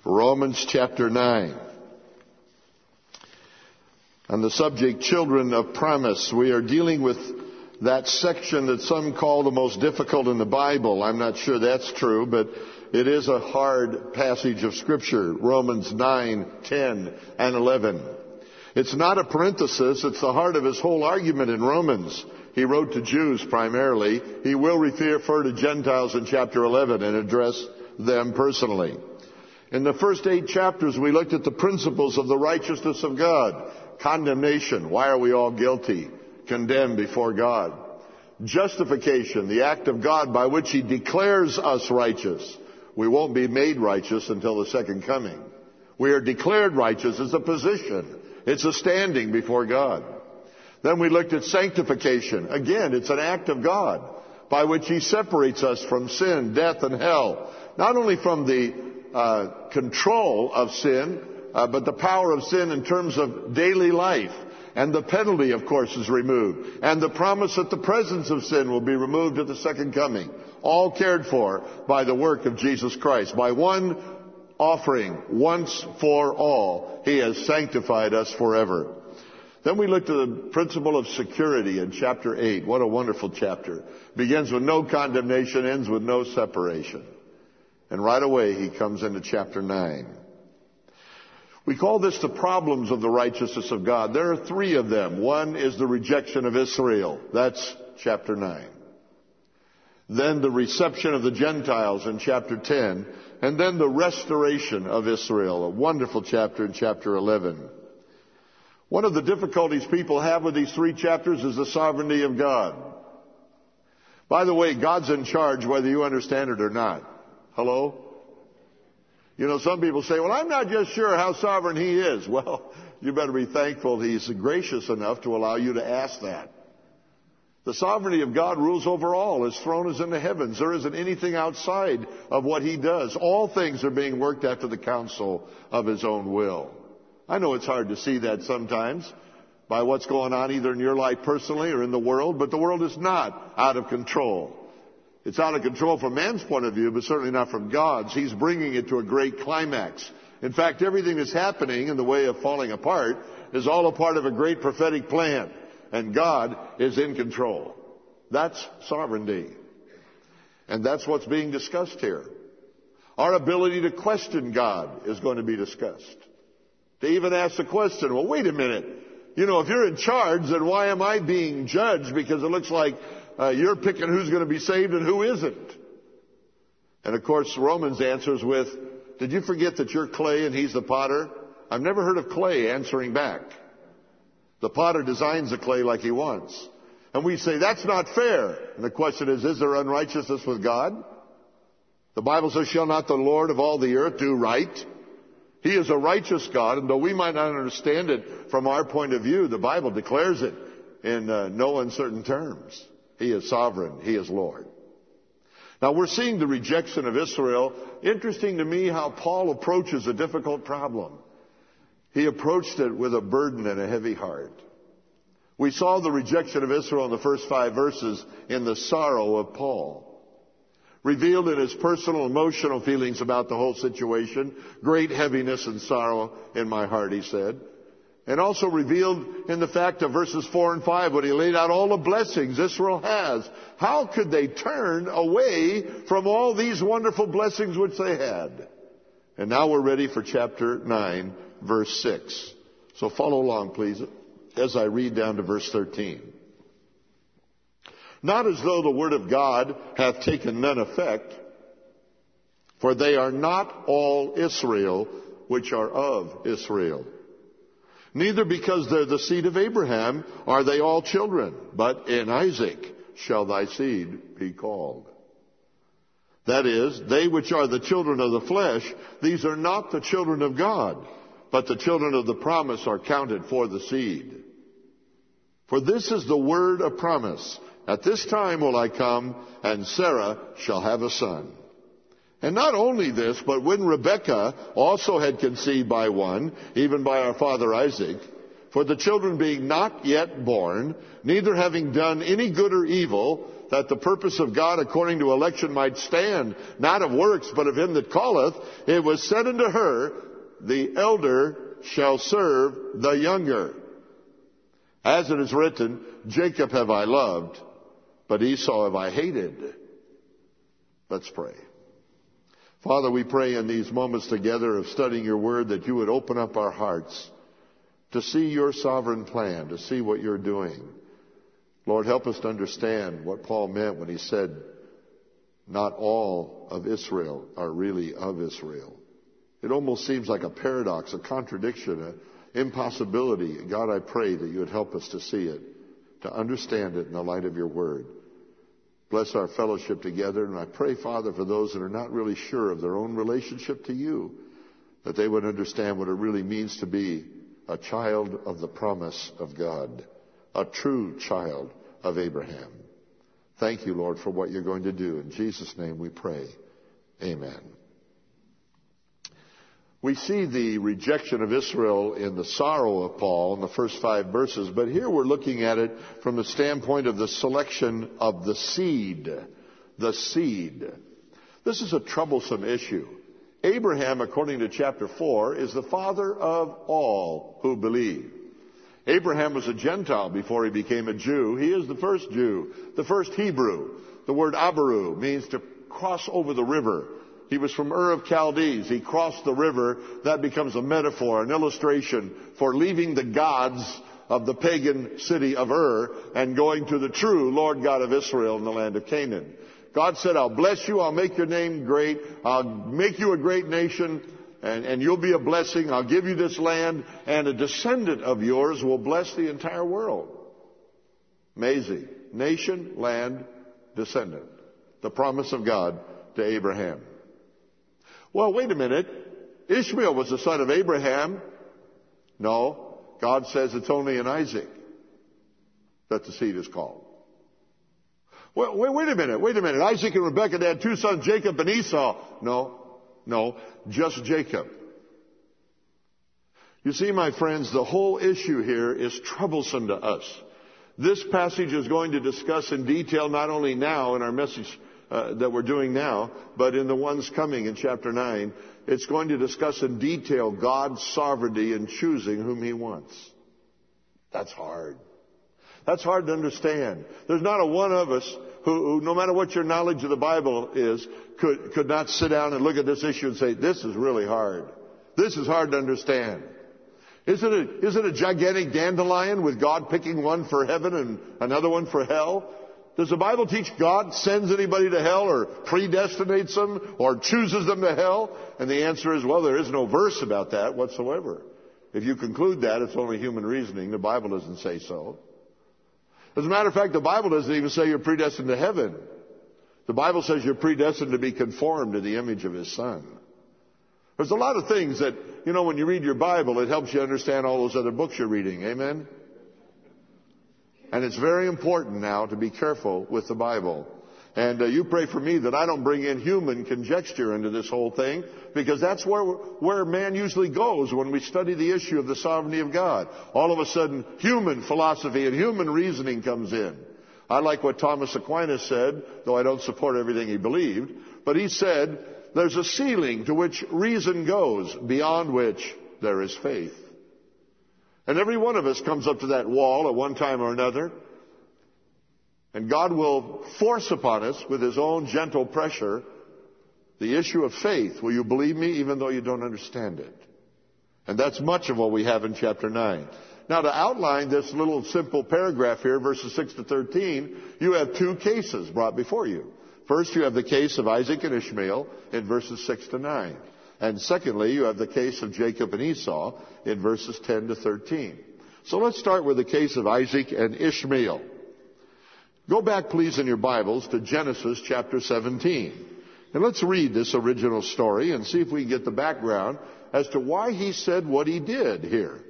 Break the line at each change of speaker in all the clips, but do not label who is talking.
Romans chapter 9. On the subject, children of promise, we are dealing with that section that some call the most difficult in the Bible. I'm not sure that's true, but it is a hard passage of Scripture. Romans 9, 10, and 11. It's not a parenthesis. It's the heart of his whole argument in Romans. He wrote to Jews primarily. He will refer to Gentiles in chapter 11 and address them personally. In the first 8 chapters, we looked at the principles of the righteousness of God. Condemnation. Why are we all guilty? Condemned before God. Justification. The act of God by which He declares us righteous. We won't be made righteous until the second coming. We are declared righteous as a position. It's a standing before God. Then we looked at sanctification. Again, it's an act of God by which He separates us from sin, death, and hell. Not only from the control of sin, but the power of sin in terms of daily life. And the penalty, of course, is removed. And the promise that the presence of sin will be removed at the second coming. All cared for by the work of Jesus Christ. By one offering, once for all, He has sanctified us forever. Then we looked at the principle of security in chapter 8. What a wonderful chapter. Begins with no condemnation, ends with no separation. And right away he comes into chapter 9. We call this the problems of the righteousness of God. There are 3 of them. One is the rejection of Israel. That's chapter 9. Then the reception of the Gentiles in chapter 10. And then the restoration of Israel. A wonderful chapter in chapter 11. One of the difficulties people have with these 3 chapters is the sovereignty of God. By the way, God's in charge whether you understand it or not. Hello? You know, some people say, well, I'm not just sure how sovereign He is. Well, you better be thankful He's gracious enough to allow you to ask that. The sovereignty of God rules over all. His throne is in the heavens. There isn't anything outside of what He does. All things are being worked after the counsel of His own will. I know it's hard to see that sometimes by what's going on either in your life personally or in the world, but the world is not out of control. It's out of control from man's point of view, but certainly not from God's. He's bringing it to a great climax. In fact, everything that's happening in the way of falling apart is all a part of a great prophetic plan. And God is in control. That's sovereignty. And that's what's being discussed here. Our ability to question God is going to be discussed. To even ask the question, well, wait a minute. You know, if you're in charge, then why am I being judged? Because it looks like you're picking who's going to be saved and who isn't. And of course, Romans answers with, did you forget that you're clay and He's the potter? I've never heard of clay answering back. The potter designs the clay like he wants. And we say, that's not fair. And the question is there unrighteousness with God? The Bible says, shall not the Lord of all the earth do right? He is a righteous God, and though we might not understand it from our point of view, the Bible declares it in no uncertain terms. He is sovereign. He is Lord. Now, we're seeing the rejection of Israel. Interesting to me how Paul approaches a difficult problem. He approached it with a burden and a heavy heart. We saw the rejection of Israel in the first 5 verses in the sorrow of Paul. Revealed in his personal, emotional feelings about the whole situation. Great heaviness and sorrow in my heart, he said. And also revealed in the fact of verses 4 and 5 when he laid out all the blessings Israel has. How could they turn away from all these wonderful blessings which they had? And now we're ready for chapter 9, verse 6. So follow along, please, as I read down to verse 13. Not as though the word of God hath taken none effect, for they are not all Israel which are of Israel. Neither because they're the seed of Abraham are they all children, but in Isaac shall thy seed be called. That is, they which are the children of the flesh, these are not the children of God, but the children of the promise are counted for the seed. For this is the word of promise. At this time will I come, and Sarah shall have a son. And not only this, but when Rebekah also had conceived by one, even by our father Isaac, for the children being not yet born, neither having done any good or evil, that the purpose of God according to election might stand, not of works, but of him that calleth, it was said unto her, the elder shall serve the younger. As it is written, Jacob have I loved, but Esau have I hated. Let's pray. Father, we pray in these moments together of studying your word that you would open up our hearts to see your sovereign plan, to see what you're doing. Lord, help us to understand what Paul meant when he said, not all of Israel are really of Israel. It almost seems like a paradox, a contradiction, an impossibility. God, I pray that you would help us to see it, to understand it in the light of your word. Bless our fellowship together, and I pray, Father, for those that are not really sure of their own relationship to you, that they would understand what it really means to be a child of the promise of God, a true child of Abraham. Thank you, Lord, for what you're going to do. In Jesus' name we pray. Amen. We see the rejection of Israel in the sorrow of Paul in the first 5 verses, but here we're looking at it from the standpoint of the selection of the seed. The seed. This is a troublesome issue. Abraham, according to chapter 4, is the father of all who believe. Abraham was a Gentile before he became a Jew. He is the first Jew, the first Hebrew. The word Abaru means to cross over the river. He was from Ur of Chaldees. He crossed the river. That becomes a metaphor, an illustration for leaving the gods of the pagan city of Ur and going to the true Lord God of Israel in the land of Canaan. God said, I'll bless you. I'll make your name great. I'll make you a great nation, and you'll be a blessing. I'll give you this land, and a descendant of yours will bless the entire world. Amazing. Nation, land, descendant. The promise of God to Abraham. Well, wait a minute. Ishmael was the son of Abraham. No, God says it's only in Isaac that the seed is called. Well, wait a minute. Isaac and Rebekah, they had 2 sons, Jacob and Esau. No, just Jacob. You see, my friends, the whole issue here is troublesome to us. This passage is going to discuss in detail, not only now in our message that we're doing now, but in the ones coming in chapter 9, it's going to discuss in detail God's sovereignty in choosing whom he wants. That's hard. That's hard to understand. There's not a one of us who, no matter what your knowledge of the Bible is, could not sit down and look at this issue and say, this is really hard. This is hard to understand. Is it a gigantic dandelion with God picking one for heaven and another one for hell? Does the Bible teach God sends anybody to hell or predestinates them or chooses them to hell? And the answer is, well, there is no verse about that whatsoever. If you conclude that, it's only human reasoning. The Bible doesn't say so. As a matter of fact, the Bible doesn't even say you're predestined to heaven. The Bible says you're predestined to be conformed to the image of his Son. There's a lot of things that, when you read your Bible, it helps you understand all those other books you're reading. Amen? And it's very important now to be careful with the Bible. And you pray for me that I don't bring in human conjecture into this whole thing, because that's where man usually goes when we study the issue of the sovereignty of God. All of a sudden, human philosophy and human reasoning comes in. I like what Thomas Aquinas said, though I don't support everything he believed. But he said, there's a ceiling to which reason goes, beyond which there is faith. And every one of us comes up to that wall at one time or another. And God will force upon us with his own gentle pressure the issue of faith. Will you believe me even though you don't understand it? And that's much of what we have in chapter 9. Now, to outline this little simple paragraph here, verses 6 to 13, you have 2 cases brought before you. First, you have the case of Isaac and Ishmael in verses 6 to 9. And secondly, you have the case of Jacob and Esau in verses 10 to 13. So let's start with the case of Isaac and Ishmael. Go back, please, in your Bibles to Genesis chapter 17. And let's read this original story and see if we can get the background as to why he said what he did here.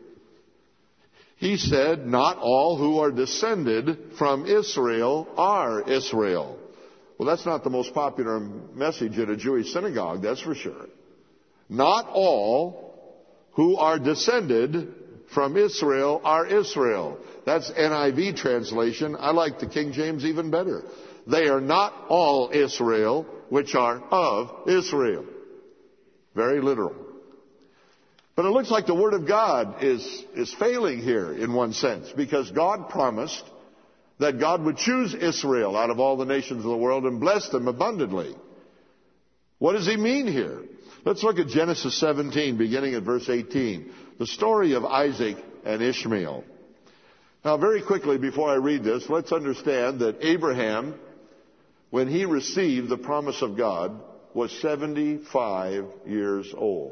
He said, not all who are descended from Israel are Israel. Well, that's not the most popular message in a Jewish synagogue, that's for sure. Not all who are descended from Israel are Israel. That's NIV translation. I like the King James even better. they are not all Israel which are of Israel. Very literal. But it looks like the Word of God is failing here in one sense, because God promised that God would choose Israel out of all the nations of the world and bless them abundantly. What does he mean here? Let's look at Genesis 17, beginning at verse 18. The story of Isaac and Ishmael. Now, very quickly, before I read this, let's understand that Abraham, when he received the promise of God, was 75 years old.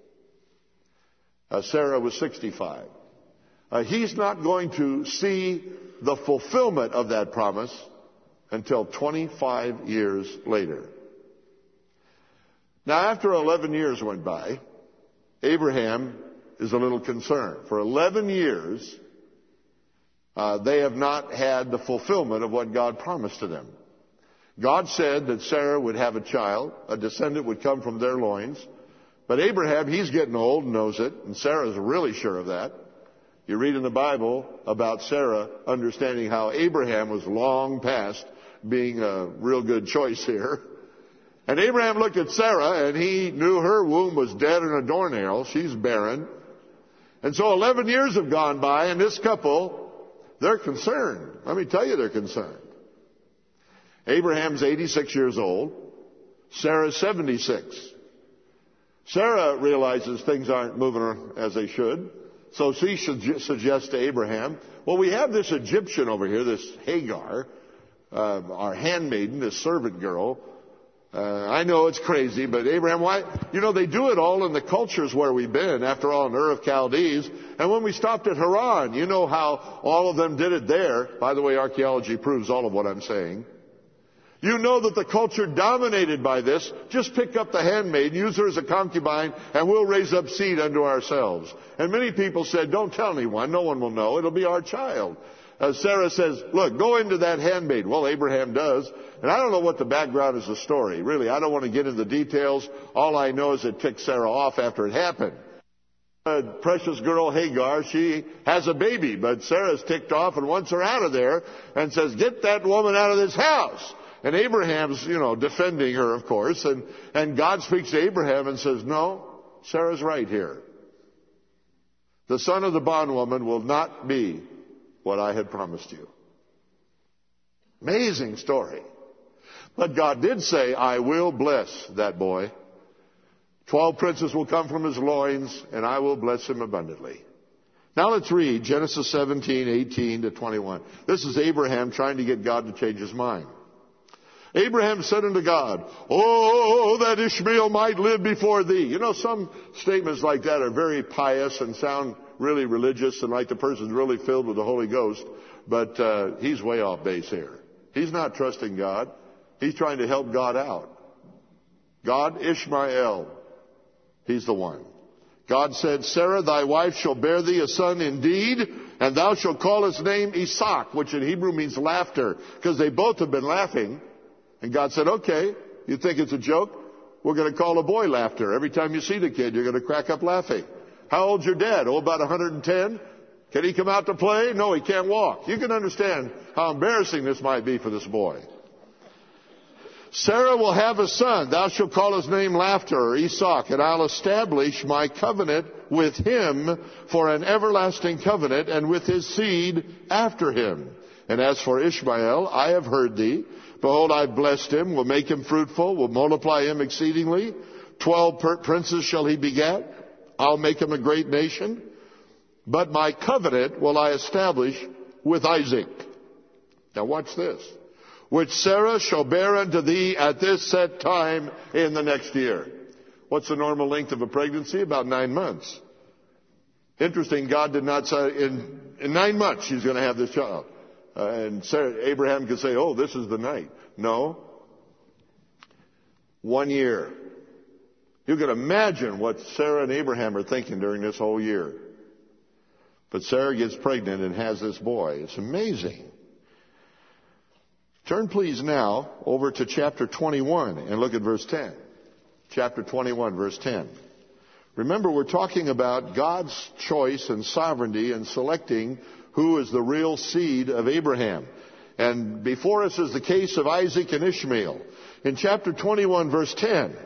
Sarah was 65. He's not going to see the fulfillment of that promise until 25 years later. Now, after 11 years went by, Abraham is a little concerned. For 11 years, they have not had the fulfillment of what God promised to them. God said that Sarah would have a child, a descendant would come from their loins. But Abraham, he's getting old and knows it, and Sarah's really sure of that. You read in the Bible about Sarah understanding how Abraham was long past being a real good choice here. And Abraham looked at Sarah, and he knew her womb was dead in a doornail. She's barren. And so 11 years have gone by, and this couple, they're concerned. Let me tell you, they're concerned. Abraham's 86 years old. Sarah's 76. Sarah realizes things aren't moving as they should. So she suggests to Abraham, well, we have this Egyptian over here, this Hagar, our handmaiden, this servant girl. I know it's crazy, but Abraham, why? You know, they do it all in the cultures where we've been. After all, in Ur of Chaldees. And when we stopped at Haran, you know how all of them did it there. By the way, archaeology proves all of what I'm saying. You know that the culture dominated by this. Just pick up the handmaid, use her as a concubine, and we'll raise up seed unto ourselves. And many people said, don't tell anyone. No one will know. It'll be our child. Sarah says, look, go into that handmaid. Well, Abraham does. And I don't know what the background is, the story. Really, I don't want to get into the details. All I know is it ticked Sarah off after it happened. Precious girl Hagar, she has a baby, but Sarah's ticked off and wants her out of there and says, get that woman out of this house. And Abraham's, defending her, of course. And God speaks to Abraham and says, no, Sarah's right here. The son of the bondwoman will not be what I had promised you. Amazing story. But God did say, I will bless that boy. 12 princes will come from his loins, and I will bless him abundantly. Now let's read Genesis 17, 18 to 21. This is Abraham trying to get God to change his mind. Abraham said unto God, oh, that Ishmael might live before thee. Some statements like that are very pious and sound really religious and like the person's really filled with the Holy Ghost. But he's way off base here. He's not trusting God. He's trying to help God out. God, Ishmael, he's the one. God said, Sarah, thy wife shall bear thee a son indeed, and thou shalt call his name Isaac, which in Hebrew means laughter, because they both have been laughing. And God said, okay, you think it's a joke? We're going to call a boy laughter. Every time you see the kid, you're going to crack up laughing. How old's your dad? Oh, about 110. Can he come out to play? No, he can't walk. You can understand how embarrassing this might be for this boy. Sarah will have a son. Thou shalt call his name Laughter, or Isaac, and I'll establish my covenant with him for an everlasting covenant, and with his seed after him. And as for Ishmael, I have heard thee. Behold, I've blessed him, will make him fruitful, will multiply him exceedingly. 12 princes shall he beget. I'll make him a great nation. But my covenant will I establish with Isaac. Now watch this. Which Sarah shall bear unto thee at this set time in the next year. What's the normal length of a pregnancy? About 9 months. Interesting, God did not say in 9 months she's going to have this child. And Abraham could say, oh, this is the night. No. 1 year. You can imagine what Sarah and Abraham are thinking during this whole year. But Sarah gets pregnant and has this boy. It's amazing. Turn please now over to chapter 21 and look at verse 10. Chapter 21, verse 10. Remember, we're talking about God's choice and sovereignty in selecting who is the real seed of Abraham. And before us is the case of Isaac and Ishmael. In chapter 21, verse 10,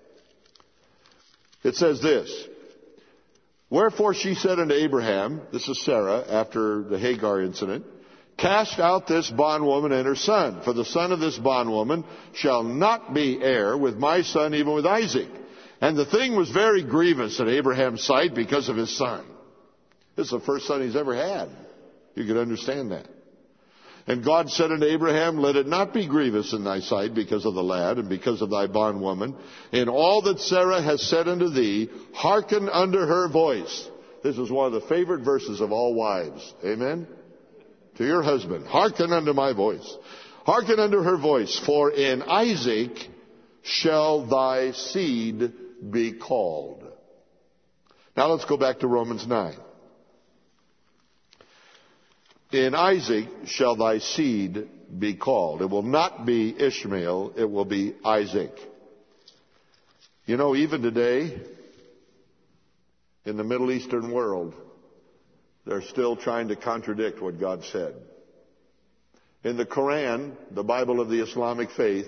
it says this, "Wherefore she said unto Abraham," this is Sarah after the Hagar incident, "Cast out this bondwoman and her son, for the son of this bondwoman shall not be heir with my son, even with Isaac. And the thing was very grievous in Abraham's sight because of his son." This is the first son he's ever had. You can understand that. "And God said unto Abraham, Let it not be grievous in thy sight because of the lad and because of thy bondwoman. In all that Sarah has said unto thee, hearken unto her voice." This is one of the favorite verses of all wives. Amen? To your husband, hearken unto my voice. Hearken unto her voice, for in Isaac shall thy seed be called. Now let's go back to Romans 9. In Isaac shall thy seed be called. It will not be Ishmael, it will be Isaac. You know, even today, in the Middle Eastern world, they're still trying to contradict what God said. In the Quran, the Bible of the Islamic faith,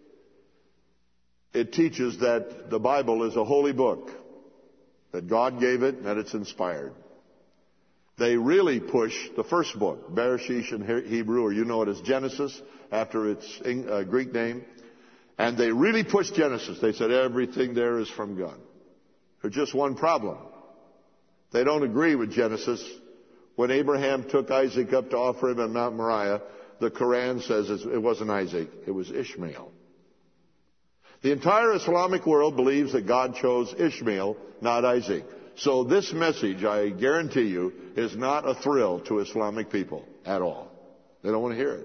it teaches that the Bible is a holy book, that God gave it and that it's inspired. They really push the first book, Bereshit in Hebrew, or you know it as Genesis, after its Greek name. And they really push Genesis. They said everything there is from God. There's just one problem. They don't agree with Genesis. When Abraham took Isaac up to offer him on Mount Moriah, the Quran says it wasn't Isaac, it was Ishmael. The entire Islamic world believes that God chose Ishmael, not Isaac. So this message, I guarantee you, is not a thrill to Islamic people at all. They don't want to hear it.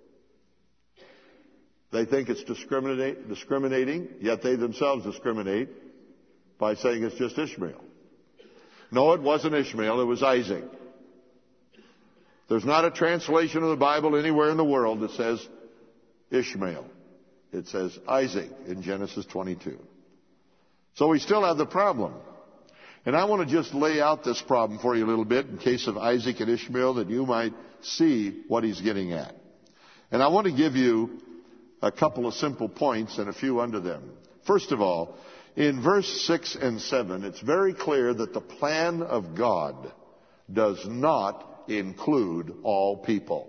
They think it's discriminating, yet they themselves discriminate by saying it's just Ishmael. No, it wasn't Ishmael, it was Isaac. There's not a translation of the Bible anywhere in the world that says Ishmael. It says Isaac in Genesis 22. So we still have the problem. And I want to just lay out this problem for you a little bit in case of Isaac and Ishmael, that you might see what he's getting at. And I want to give you a couple of simple points and a few under them. First of all, in verse 6 and 7, it's very clear that the plan of God does not include all people.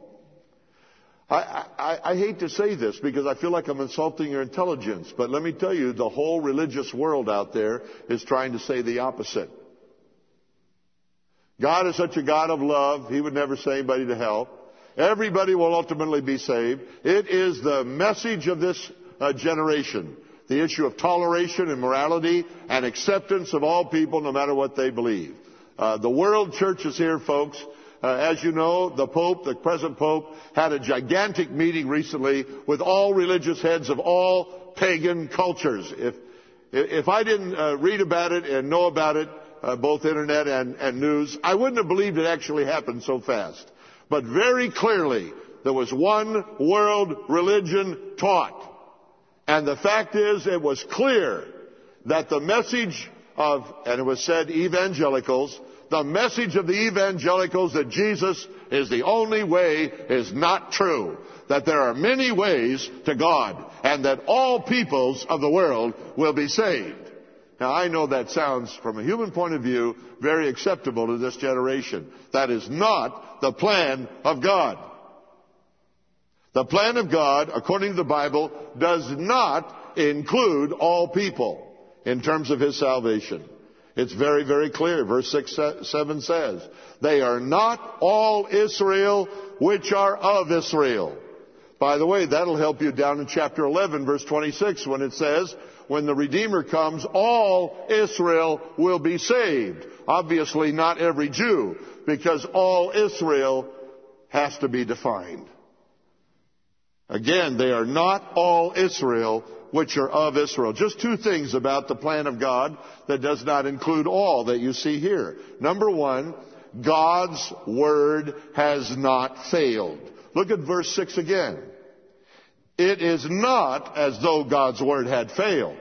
I hate to say this because I feel like I'm insulting your intelligence, but let me tell you, the whole religious world out there is trying to say the opposite. God is such a God of love, He would never send anybody to hell. Everybody will ultimately be saved. It is the message of this generation, the issue of toleration and morality and acceptance of all people no matter what they believe. The world church is here, folks. As you know, the Pope, the present Pope, had a gigantic meeting recently with all religious heads of all pagan cultures. If I didn't read about it and know about it, both internet and news, I wouldn't have believed it actually happened so fast. But very clearly, there was one world religion taught. And the fact is, it was clear that the message of, and it was said, evangelicals, the message of the evangelicals that Jesus is the only way is not true. That there are many ways to God and that all peoples of the world will be saved. Now, I know that sounds, from a human point of view, very acceptable to this generation. That is not the plan of God. The plan of God, according to the Bible, does not include all people in terms of His salvation. It's very, very clear. Verse 7 says, "They are not all Israel which are of Israel." By the way, that'll help you down in chapter 11, verse 26, when it says, when the Redeemer comes, all Israel will be saved. Obviously not every Jew, because all Israel has to be defined. Again, they are not all Israel which are of Israel. Just two things about the plan of God that does not include all that you see here. Number one, God's word has not failed. Look at verse 6 again. It is not as though God's word had failed.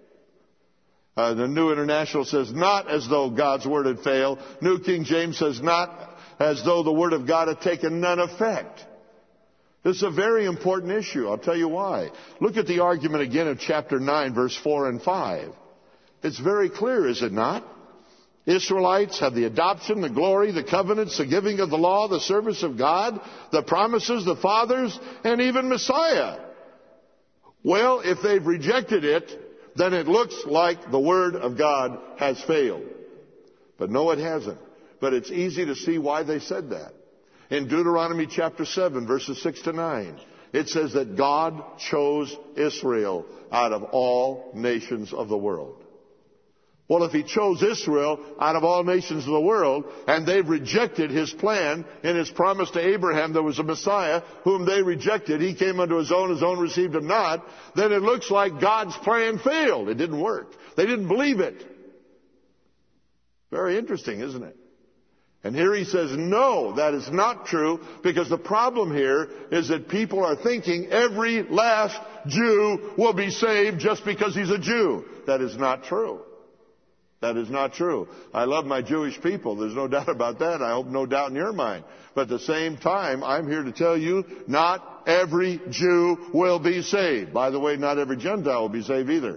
The New International says, not as though God's word had failed. New King James says, not as though the word of God had taken none effect. This is a very important issue. I'll tell you why. Look at the argument again of chapter 9, verse 4 and 5. It's very clear, is it not? Israelites have the adoption, the glory, the covenants, the giving of the law, the service of God, the promises, the fathers, and even Messiah. Well, if they've rejected it, then it looks like the Word of God has failed. But no, it hasn't. But it's easy to see why they said that. In Deuteronomy chapter 7, verses 6 to 9, it says that God chose Israel out of all nations of the world. Well, if He chose Israel out of all nations of the world, and they've rejected His plan and His promise to Abraham there was a Messiah, whom they rejected, He came unto His own received Him not, then it looks like God's plan failed. It didn't work. They didn't believe it. Very interesting, isn't it? And here He says, no, that is not true, because the problem here is that people are thinking every last Jew will be saved just because he's a Jew. That is not true. That is not true. I love my Jewish people. There's no doubt about that. I hope no doubt in your mind. But at the same time, I'm here to tell you, not every Jew will be saved. By the way, not every Gentile will be saved either.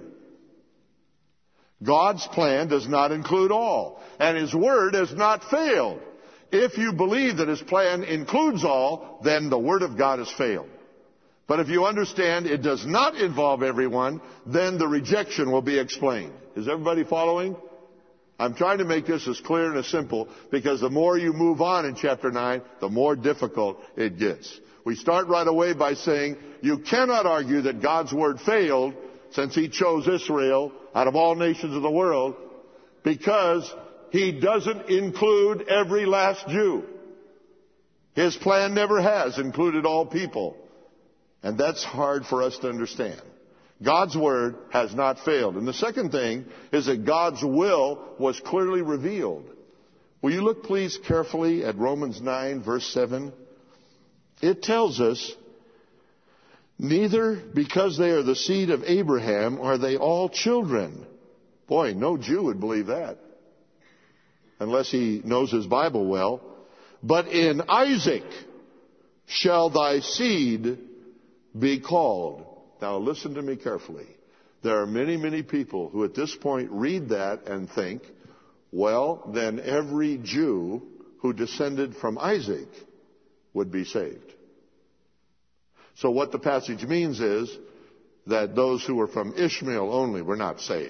God's plan does not include all. And His Word has not failed. If you believe that His plan includes all, then the Word of God has failed. But if you understand it does not involve everyone, then the rejection will be explained. Is everybody following? I'm trying to make this as clear and as simple, because the more you move on in chapter 9, the more difficult it gets. We start right away by saying you cannot argue that God's Word failed since He chose Israel out of all nations of the world, because He doesn't include every last Jew. His plan never has included all people. And that's hard for us to understand. God's Word has not failed. And the second thing is that God's will was clearly revealed. Will you look please carefully at Romans 9 verse 7? It tells us, neither because they are the seed of Abraham are they all children. Boy, no Jew would believe that, unless he knows his Bible well. But in Isaac shall thy seed be called. Now listen to me carefully. There are many, many people who at this point read that and think, well, then every Jew who descended from Isaac would be saved. So what the passage means is that those who were from Ishmael only were not saved.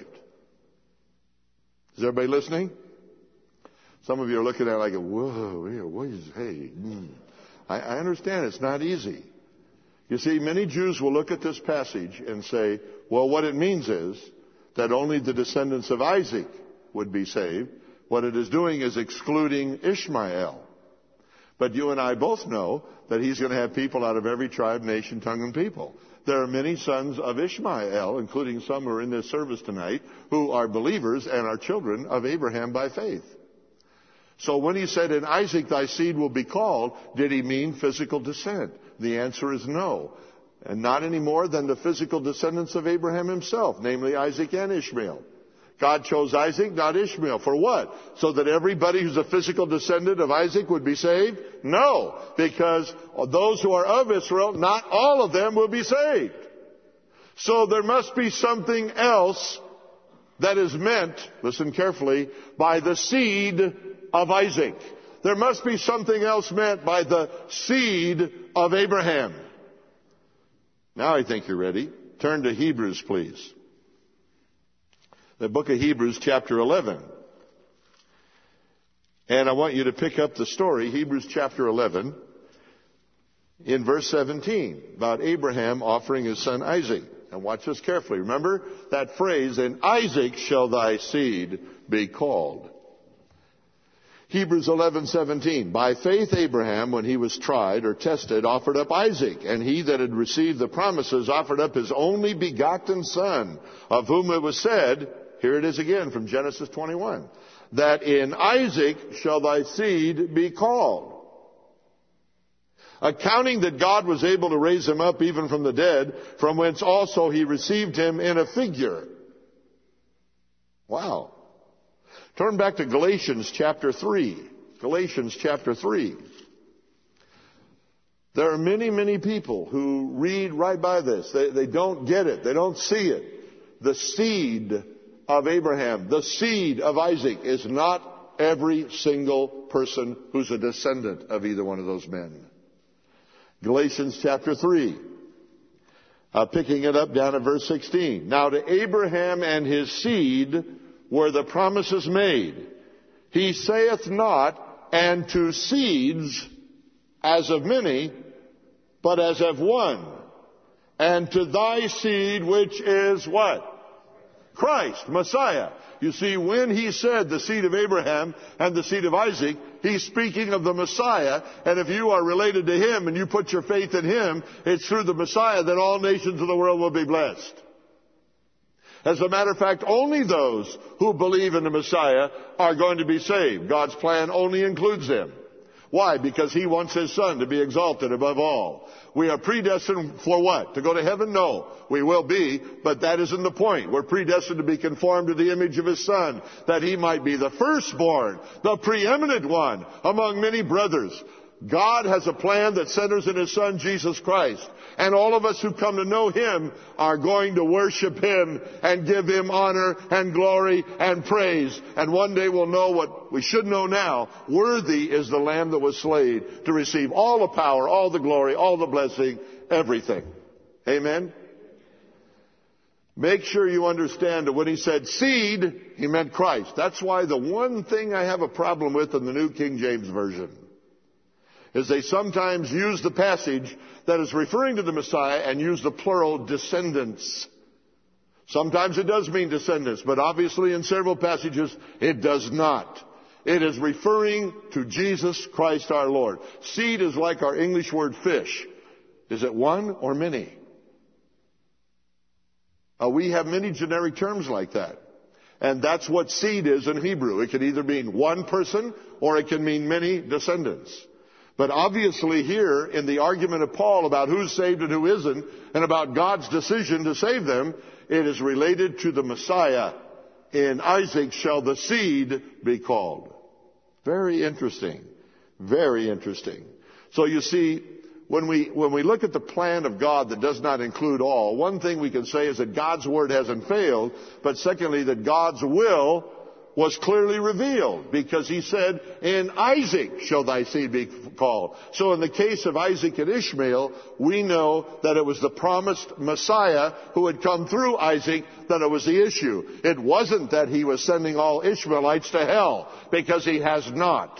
Is everybody listening? Some of you are looking at it like, whoa, what is, hey, I understand it's not easy. You see, many Jews will look at this passage and say, well, what it means is that only the descendants of Isaac would be saved. What it is doing is excluding Ishmael. But you and I both know that He's going to have people out of every tribe, nation, tongue, and people. There are many sons of Ishmael, including some who are in this service tonight, who are believers and are children of Abraham by faith. So when He said, in Isaac thy seed will be called, did He mean physical descent? The answer is no. And not any more than the physical descendants of Abraham himself, namely Isaac and Ishmael. God chose Isaac, not Ishmael. For what? So that everybody who's a physical descendant of Isaac would be saved? No. Because those who are of Israel, not all of them will be saved. So there must be something else that is meant, listen carefully, by the seed of Isaac. There must be something else meant by the seed of Abraham. Now I think you're ready. Turn to Hebrews, please. The book of Hebrews, chapter 11. And I want you to pick up the story, Hebrews chapter 11, in verse 17, about Abraham offering his son Isaac. And watch this carefully. Remember that phrase, in Isaac shall thy seed be called. Hebrews 11:17. By faith Abraham, when he was tried or tested, offered up Isaac, and he that had received the promises offered up his only begotten son, of whom it was said, here it is again from Genesis 21, that in Isaac shall thy seed be called. Accounting that God was able to raise him up even from the dead, from whence also he received him in a figure. Wow. Turn back to Galatians chapter 3. Galatians chapter 3. There are many, many people who read right by this. They don't get it. They don't see it. The seed of Abraham, the seed of Isaac, is not every single person who's a descendant of either one of those men. Galatians chapter 3, picking it up down at verse 16. Now to Abraham and his seed were the promises made. He saith not, and to seeds as of many, but as of one. And to thy seed, which is what? Christ, Messiah. You see, when he said the seed of Abraham and the seed of Isaac, he's speaking of the Messiah. And if you are related to him and you put your faith in him, it's through the Messiah that all nations of the world will be blessed. As a matter of fact, only those who believe in the Messiah are going to be saved. God's plan only includes them. Why? Because he wants his Son to be exalted above all. We are predestined for what? To go to heaven? No. We will be, but that isn't the point. We're predestined to be conformed to the image of his Son, that he might be the firstborn, the preeminent one among many brothers. God has a plan that centers in his Son, Jesus Christ. And all of us who come to know him are going to worship him and give him honor and glory and praise. And one day we'll know what we should know now. Worthy is the Lamb that was slain to receive all the power, all the glory, all the blessing, everything. Amen? Make sure you understand that when he said seed, he meant Christ. That's why the one thing I have a problem with in the New King James Version is they sometimes use the passage that is referring to the Messiah and use the plural descendants. Sometimes it does mean descendants, but obviously in several passages it does not. It is referring to Jesus Christ our Lord. Seed is like our English word fish. Is it one or many? We have many generic terms like that. And that's what seed is in Hebrew. It can either mean one person or it can mean many descendants. But obviously here, in the argument of Paul about who's saved and who isn't, and about God's decision to save them, it is related to the Messiah. In Isaac shall the seed be called. Very interesting. Very interesting. So you see, when we look at the plan of God that does not include all, one thing we can say is that God's word hasn't failed, but secondly, that God's will was clearly revealed, because he said, in Isaac shall thy seed be called. So in the case of Isaac and Ishmael, we know that it was the promised Messiah who had come through Isaac that it was the issue. It wasn't that he was sending all Ishmaelites to hell, because he has not.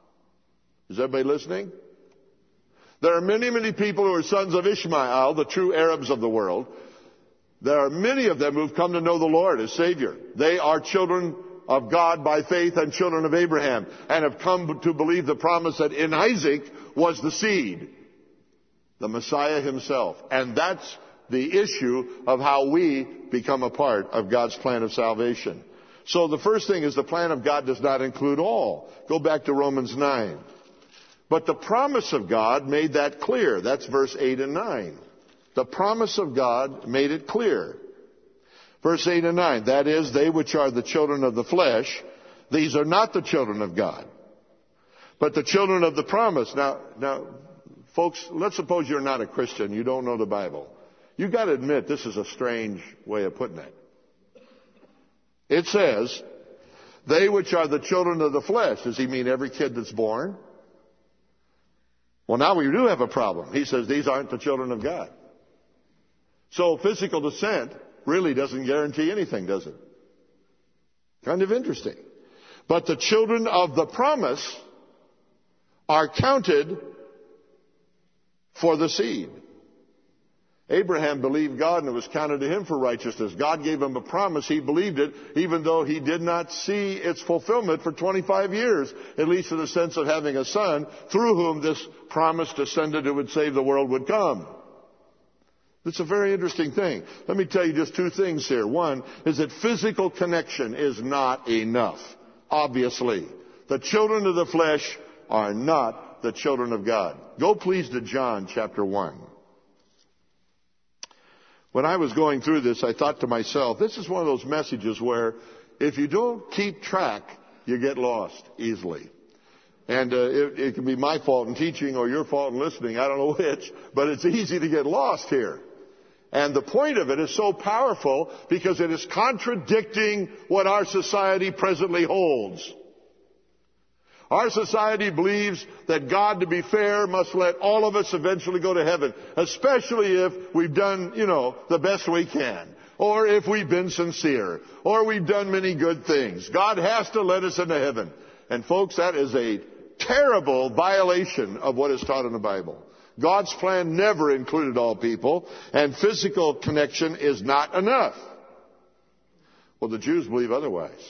Is everybody listening? There are many, many people who are sons of Ishmael, the true Arabs of the world. There are many of them who've come to know the Lord as Savior. They are children of God by faith and children of Abraham, and have come to believe the promise that in Isaac was the seed, the Messiah himself. And that's the issue of how we become a part of God's plan of salvation. So the first thing is the plan of God does not include all. Go back to Romans 9. But the promise of God made that clear. That's verse 8 and 9. The promise of God made it clear. Verse 8 and 9, that is, they which are the children of the flesh, these are not the children of God, but the children of the promise. Now, folks, let's suppose you're not a Christian, you don't know the Bible. You've got to admit this is a strange way of putting it. It says, they which are the children of the flesh. Does he mean every kid that's born? Well, now we do have a problem. He says these aren't the children of God. So physical descent really doesn't guarantee anything, does it? Kind of interesting. But the children of the promise are counted for the seed. Abraham believed God and it was counted to him for righteousness. God gave him a promise. He believed it, even though he did not see its fulfillment for 25 years, at least in the sense of having a son through whom this promised descendant who would save the world would come. It's a very interesting thing. Let me tell you just two things here. One is that physical connection is not enough. Obviously, the children of the flesh are not the children of God. Go please to John chapter 1. When I was going through this, I thought to myself, this is one of those messages where if you don't keep track, you get lost easily. And it can be my fault in teaching or your fault in listening. I don't know which. But it's easy to get lost here. And the point of it is so powerful because it is contradicting what our society presently holds. Our society believes that God, to be fair, must let all of us eventually go to heaven, especially if we've done, the best we can, or if we've been sincere, or we've done many good things. God has to let us into heaven. And folks, that is a terrible violation of what is taught in the Bible. God's plan never included all people, and physical connection is not enough. Well, the Jews believe otherwise.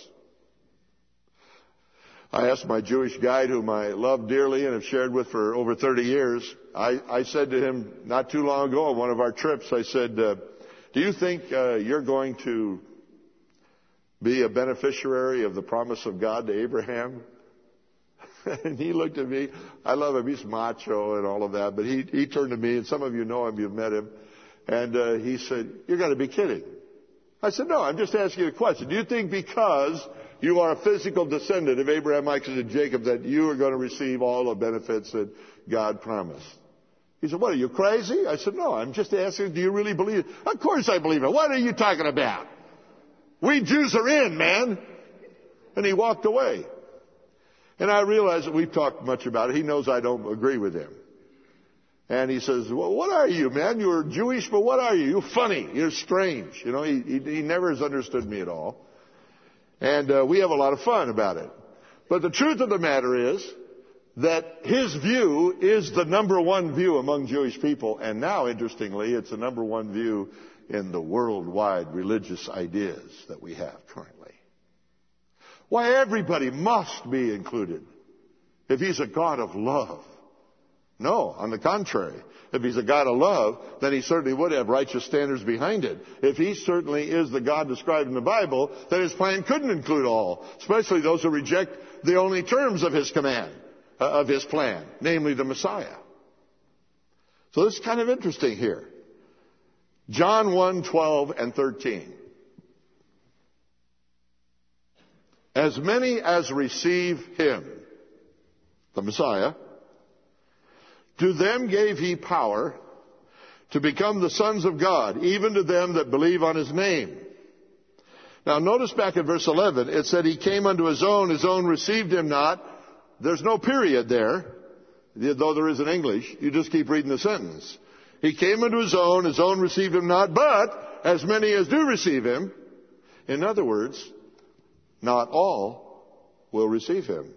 I asked my Jewish guide, whom I love dearly and have shared with for over 30 years, I said to him not too long ago on one of our trips, I said, do you think you're going to be a beneficiary of the promise of God to Abraham? And he looked at me. I love him. He's macho and all of that. But he turned to me, and some of you know him. You've met him. And he said, "You're got to be kidding." I said, "No, I'm just asking you a question. Do you think because you are a physical descendant of Abraham, Isaac, and Jacob that you are going to receive all the benefits that God promised?" He said, "What, are you crazy?" I said, "No, I'm just asking, do you really believe it?" "Of course I believe it. What are you talking about? We Jews are in, man." And he walked away. And I realized that we've talked much about it. He knows I don't agree with him. And he says, "Well, what are you, man? You're Jewish, but what are you? You're funny. You're strange." He never has understood me at all. And we have a lot of fun about it. But the truth of the matter is that his view is the number one view among Jewish people. And now, interestingly, it's the number one view in the worldwide religious ideas that we have currently. Why, everybody must be included if he's a God of love. No, on the contrary. If he's a God of love, then he certainly would have righteous standards behind it. If he certainly is the God described in the Bible, then his plan couldn't include all, especially those who reject the only terms of his command, of his plan, namely the Messiah. So this is kind of interesting here. John 1:12 and 13. As many as receive him, the Messiah, to them gave he power to become the sons of God, even to them that believe on his name. Now notice back in verse 11, it said he came unto his own received him not. There's no period there, though there is in English. You just keep reading the sentence. He came unto his own received him not, but as many as do receive him, in other words, not all will receive him.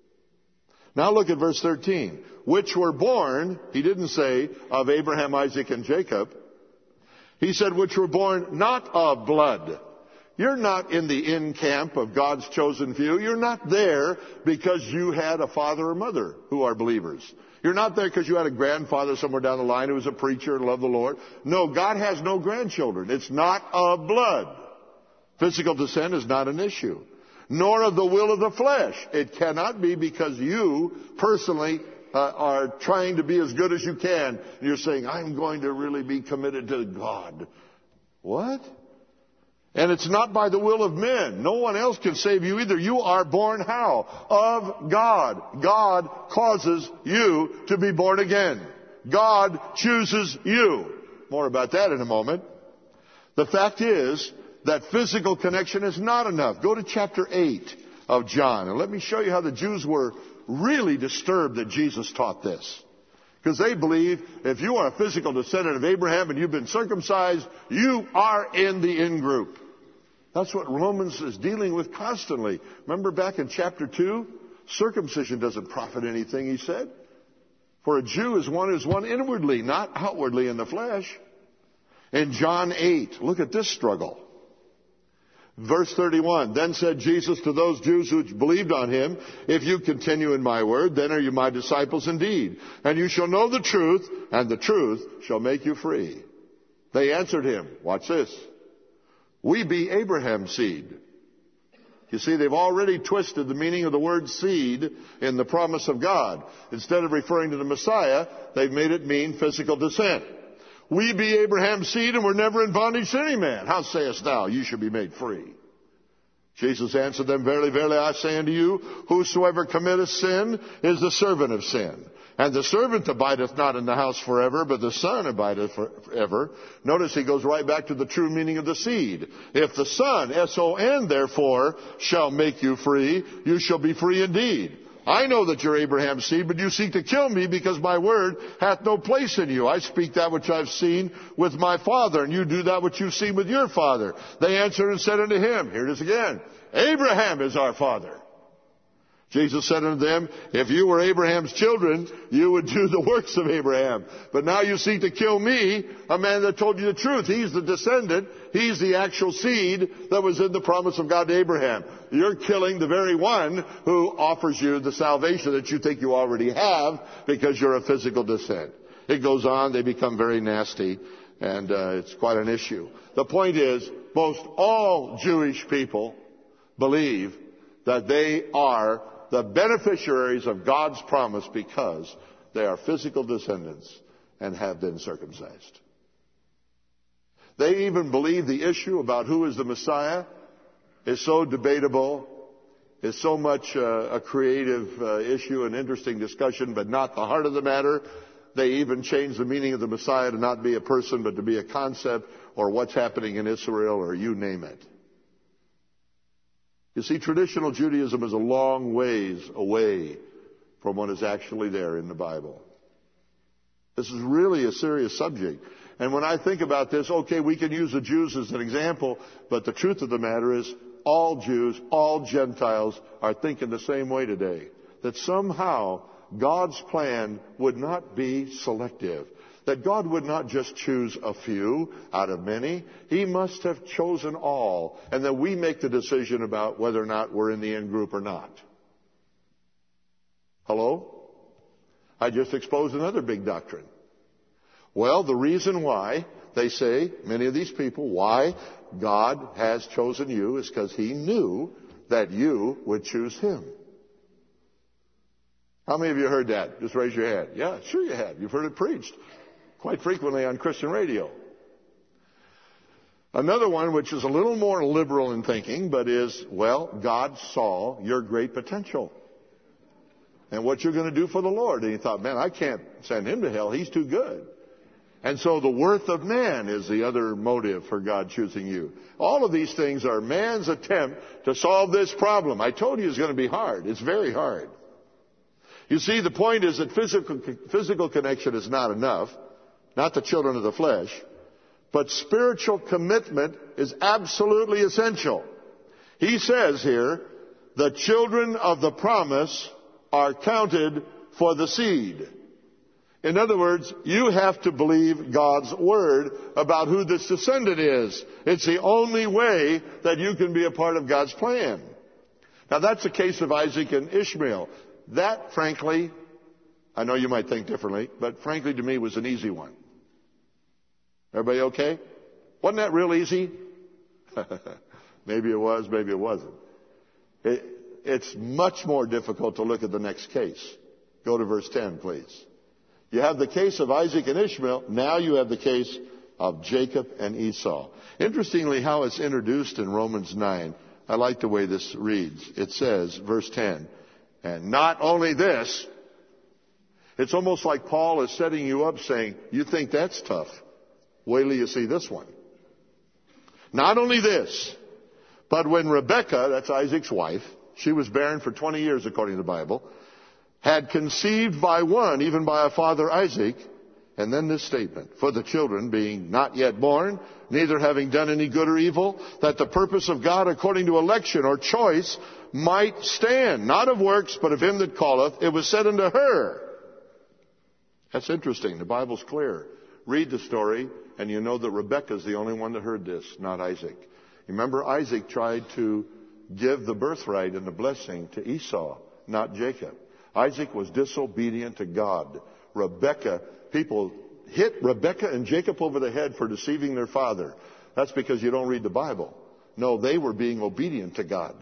Now look at verse 13. Which were born, he didn't say of Abraham, Isaac, and Jacob. He said which were born not of blood. You're not in the in camp of God's chosen few. You're not there because you had a father or mother who are believers. You're not there because you had a grandfather somewhere down the line who was a preacher and loved the Lord. No, God has no grandchildren. It's not of blood. Physical descent is not an issue. Nor of the will of the flesh. It cannot be because you personally are trying to be as good as you can. And you're saying, I'm going to really be committed to God. What? And it's not by the will of men. No one else can save you either. You are born how? Of God. God causes you to be born again. God chooses you. More about that in a moment. The fact is that physical connection is not enough. Go to chapter 8 of John, and let me show you how the Jews were really disturbed that Jesus taught this. Because they believe if you are a physical descendant of Abraham and you've been circumcised, you are in the in-group. That's what Romans is dealing with constantly. Remember back in chapter 2? Circumcision doesn't profit anything, he said. For a Jew is one inwardly, not outwardly in the flesh. In John 8, look at this struggle. Verse 31, then said Jesus to those Jews who believed on him, if you continue in my word, then are you my disciples indeed. And you shall know the truth, and the truth shall make you free. They answered him, watch this, we be Abraham's seed. You see, they've already twisted the meaning of the word seed in the promise of God. Instead of referring to the Messiah, they've made it mean physical descent. We be Abraham's seed and we're never in bondage to any man. How sayest thou, you should be made free? Jesus answered them, Verily, verily, I say unto you, whosoever committeth sin is the servant of sin. And the servant abideth not in the house forever, but the Son abideth forever. Notice he goes right back to the true meaning of the seed. If the Son, S-O-N, therefore, shall make you free, you shall be free indeed. I know that you're Abraham's seed, but you seek to kill me, because my word hath no place in you. I speak that which I've seen with my father, and you do that which you've seen with your father. They answered and said unto him, here it is again, Abraham is our father. Jesus said unto them, if you were Abraham's children, you would do the works of Abraham. But now you seek to kill me, a man that told you the truth. He's the descendant. He's the actual seed that was in the promise of God to Abraham. You're killing the very one who offers you the salvation that you think you already have because you're a physical descent. It goes on. They become very nasty, and it's quite an issue. The point is, most all Jewish people believe that they are the beneficiaries of God's promise because they are physical descendants and have been circumcised. They even believe the issue about who is the Messiah is so debatable, is so much a creative issue, an interesting discussion, but not the heart of the matter. They even change the meaning of the Messiah to not be a person, but to be a concept, or what's happening in Israel, or you name it. You see, traditional Judaism is a long ways away from what is actually there in the Bible. This is really a serious subject. And when I think about this, okay, we can use the Jews as an example, but the truth of the matter is all Jews, all Gentiles are thinking the same way today. That somehow God's plan would not be selective. That God would not just choose a few out of many. He must have chosen all. And that we make the decision about whether or not we're in the in group or not. Hello? I just exposed another big doctrine. Well, the reason why, they say, many of these people, why God has chosen you is because He knew that you would choose Him. How many of you heard that? Just raise your hand. Yeah, sure you have. You've heard it preached quite frequently on Christian radio. Another one, which is a little more liberal in thinking, but is, well, God saw your great potential and what you're going to do for the Lord. And He thought, man, I can't send him to hell. He's too good. And so the worth of man is the other motive for God choosing you. All of these things are man's attempt to solve this problem. I told you it's going to be hard. It's very hard. You see, the point is that physical connection is not enough. Not the children of the flesh, but spiritual commitment is absolutely essential. He says here, the children of the promise are counted for the seed. In other words, you have to believe God's word about who this descendant is. It's the only way that you can be a part of God's plan. Now that's the case of Isaac and Ishmael. That, frankly, I know you might think differently, but frankly to me was an easy one. Everybody okay? Wasn't that real easy? Maybe it was, maybe it wasn't. It's much more difficult to look at the next case. Go to verse 10, please. You have the case of Isaac and Ishmael. Now you have the case of Jacob and Esau. Interestingly, how it's introduced in Romans 9. I like the way this reads. It says, verse 10, and not only this, it's almost like Paul is setting you up saying, you think that's tough. Wait till you see this one. Not only this, but when Rebekah, that's Isaac's wife, she was barren for 20 years according to the Bible, had conceived by one, even by her father Isaac, and then this statement, for the children being not yet born, neither having done any good or evil, that the purpose of God according to election or choice might stand, not of works, but of him that calleth, it was said unto her. That's interesting. The Bible's clear. Read the story, and you know that Rebekah's the only one that heard this, not Isaac. Remember, Isaac tried to give the birthright and the blessing to Esau, not Jacob. Isaac was disobedient to God. People hit Rebekah and Jacob over the head for deceiving their father. That's because you don't read the Bible. No, they were being obedient to God.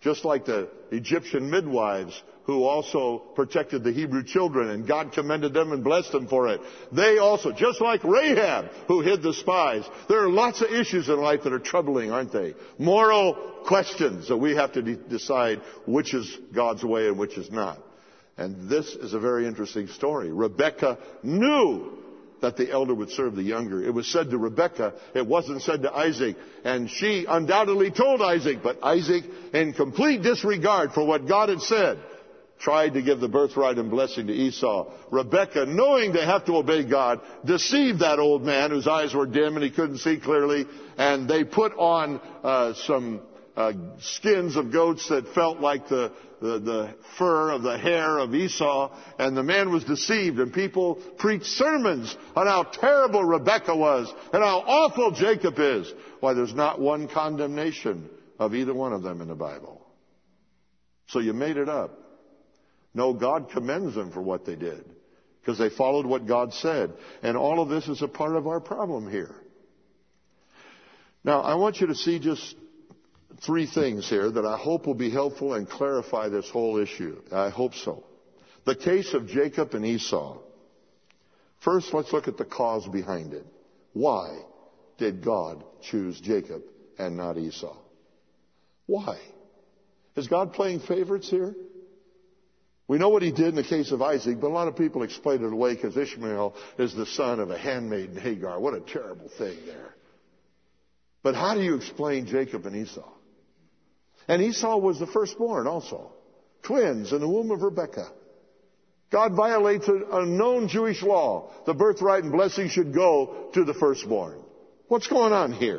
just like the Egyptian midwives who also protected the Hebrew children, and God commended them and blessed them for it. They also, just like Rahab, who hid the spies. There are lots of issues in life that are troubling, aren't they? Moral questions that we have to decide which is God's way and which is not. And this is a very interesting story. Rebekah knew that the elder would serve the younger. It was said to Rebekah. It wasn't said to Isaac. And she undoubtedly told Isaac, but Isaac, in complete disregard for what God had said, tried to give the birthright and blessing to Esau. Rebekah, knowing they have to obey God, deceived that old man whose eyes were dim and he couldn't see clearly, and they put on some skins of goats that felt like the fur of the hair of Esau, and the man was deceived, and people preached sermons on how terrible Rebekah was and how awful Jacob is. Why, there's not one condemnation of either one of them in the Bible. So you made it up. No, God commends them for what they did, because they followed what God said. And all of this is a part of our problem here. Now, I want you to see just 3 things here that I hope will be helpful and clarify this whole issue. I hope so. The case of Jacob and Esau. First, let's look at the cause behind it. Why did God choose Jacob and not Esau? Why? Is God playing favorites here? We know what he did in the case of Isaac, but a lot of people explain it away because Ishmael is the son of a handmaiden Hagar. What a terrible thing there. But how do you explain Jacob and Esau? And Esau was the firstborn also. Twins in the womb of Rebekah. God violates a known Jewish law. The birthright and blessing should go to the firstborn. What's going on here?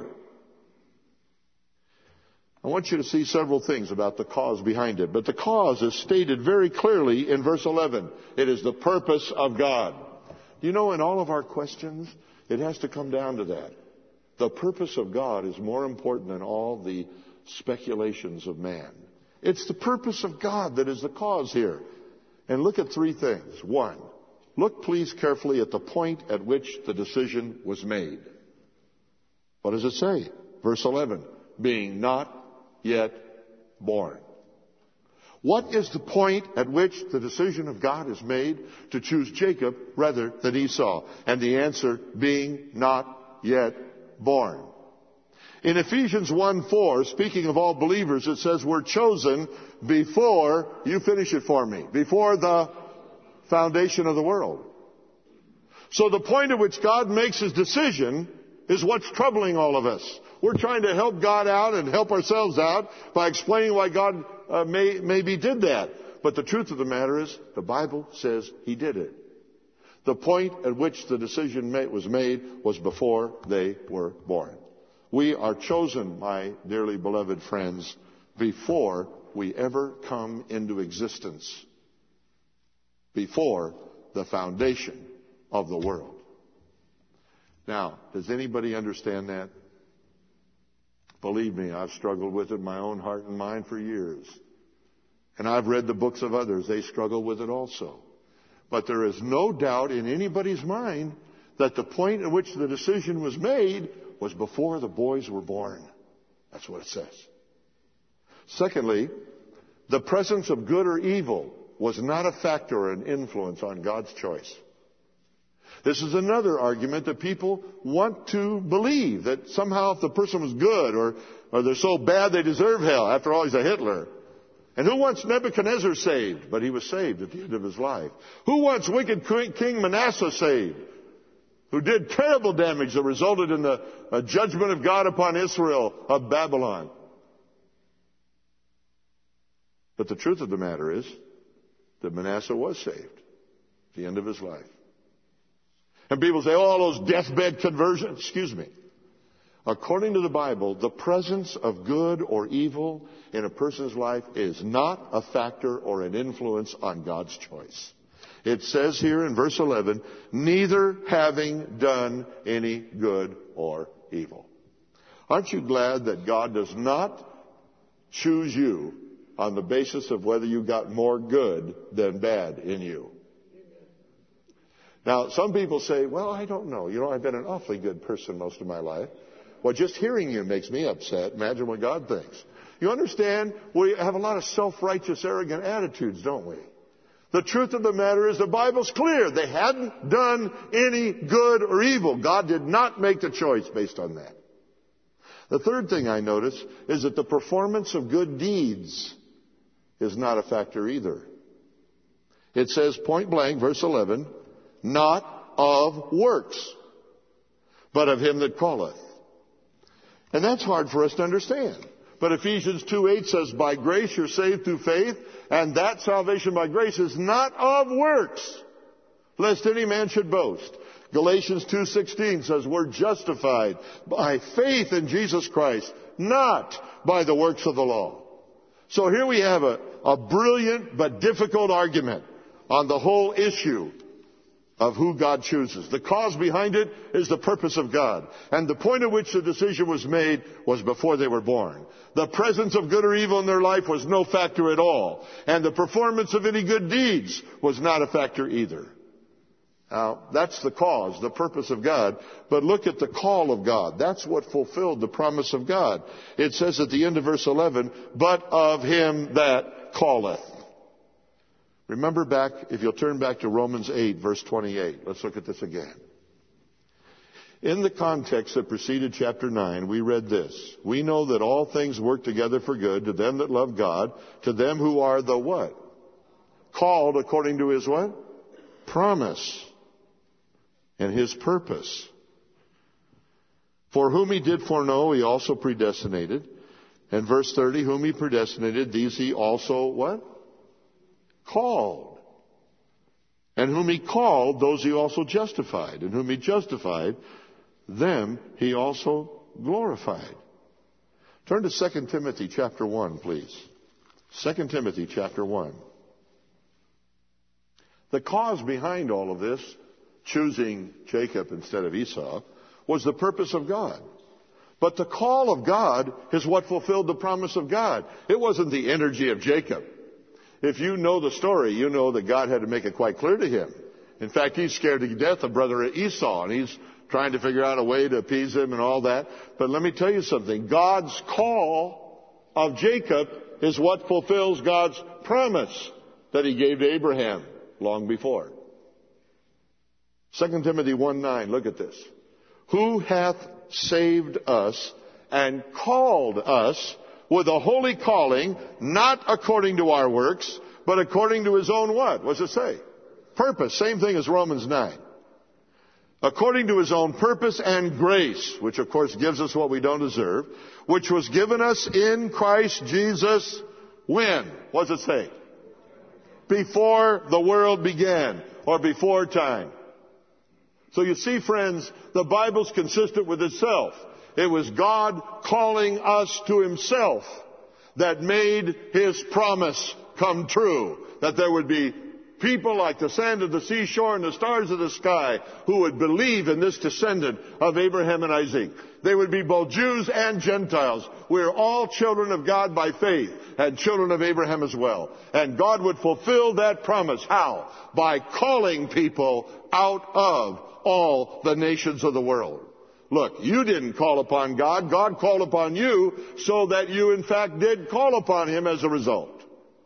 I want you to see several things about the cause behind it. But the cause is stated very clearly in verse 11. It is the purpose of God. You know, in all of our questions, it has to come down to that. The purpose of God is more important than all the speculations of man. It's the purpose of God that is the cause here. And look at 3 things. 1, look please carefully at the point at which the decision was made. What does it say? Verse 11, being not yet born. What is the point at which the decision of God is made to choose Jacob rather than Esau? And the answer, being not yet born. In Ephesians 1:4, speaking of all believers, it says we're chosen before, you finish it for me, before the foundation of the world. So the point at which God makes his decision is what's troubling all of us. We're trying to help God out and help ourselves out by explaining why God maybe did that. But the truth of the matter is, the Bible says he did it. The point at which the decision was made was before they were born. We are chosen, my dearly beloved friends, before we ever come into existence. Before the foundation of the world. Now, does anybody understand that? Believe me, I've struggled with it in my own heart and mind for years. And I've read the books of others. They struggle with it also. But there is no doubt in anybody's mind that the point at which the decision was made was before the boys were born. That's what it says. Secondly, the presence of good or evil was not a factor or an influence on God's choice. This is another argument that people want to believe, that somehow if the person was good or they're so bad they deserve hell. After all, he's a Hitler. And who wants Nebuchadnezzar saved? But he was saved at the end of his life. Who wants wicked King Manasseh saved? Who did terrible damage that resulted in the judgment of God upon Israel of Babylon. But the truth of the matter is that Manasseh was saved at the end of his life. And people say, oh, all those deathbed conversions. Excuse me. According to the Bible, the presence of good or evil in a person's life is not a factor or an influence on God's choice. It says here in verse 11, neither having done any good or evil. Aren't you glad that God does not choose you on the basis of whether you got more good than bad in you? Now, some people say, well, I don't know. You know, I've been an awfully good person most of my life. Well, just hearing you makes me upset. Imagine what God thinks. You understand? We have a lot of self-righteous, arrogant attitudes, don't we? The truth of the matter is the Bible's clear. They hadn't done any good or evil. God did not make the choice based on that. The third thing I notice is that the performance of good deeds is not a factor either. It says point blank, verse 11, not of works, but of him that calleth. And that's hard for us to understand. But Ephesians 2:8 says, by grace you're saved through faith, and that salvation by grace is not of works, lest any man should boast. Galatians 2:16 says we're justified by faith in Jesus Christ, not by the works of the law. So here we have a brilliant but difficult argument on the whole issue of who God chooses. The cause behind it is the purpose of God. And the point at which the decision was made was before they were born. The presence of good or evil in their life was no factor at all. And the performance of any good deeds was not a factor either. Now, that's the cause, the purpose of God. But look at the call of God. That's what fulfilled the promise of God. It says at the end of verse 11, but of him that calleth. Remember back, if you'll turn back to Romans 8, verse 28. Let's look at this again. In the context that preceded chapter 9, we read this. We know that all things work together for good to them that love God, to them who are the what? Called according to his what? Promise and his purpose. For whom he did foreknow, he also predestinated. And verse 30, whom he predestinated, these he also what? Called. And whom he called, those he also justified. And whom he justified, them he also glorified. Turn to 2 Timothy chapter 1, please. 2 Timothy chapter 1. The cause behind all of this, choosing Jacob instead of Esau, was the purpose of God. But the call of God is what fulfilled the promise of God. It wasn't the energy of Jacob. If you know the story, you know that God had to make it quite clear to him. In fact, he's scared to death of brother Esau, and he's trying to figure out a way to appease him and all that. But let me tell you something. God's call of Jacob is what fulfills God's promise that he gave to Abraham long before. 2 Timothy 1:9, look at this. Who hath saved us and called us with a holy calling, not according to our works, but according to his own what? What's it say? Purpose. Same thing as Romans 9. According to his own purpose and grace, which of course gives us what we don't deserve, which was given us in Christ Jesus when? What's it say? Before the world began, or before time. So you see, friends, the Bible's consistent with itself. It was God calling us to himself that made his promise come true. That there would be people like the sand of the seashore and the stars of the sky who would believe in this descendant of Abraham and Isaac. They would be both Jews and Gentiles. We're all children of God by faith and children of Abraham as well. And God would fulfill that promise. How? By calling people out of all the nations of the world. Look, you didn't call upon God. God called upon you so that you, in fact, did call upon him as a result.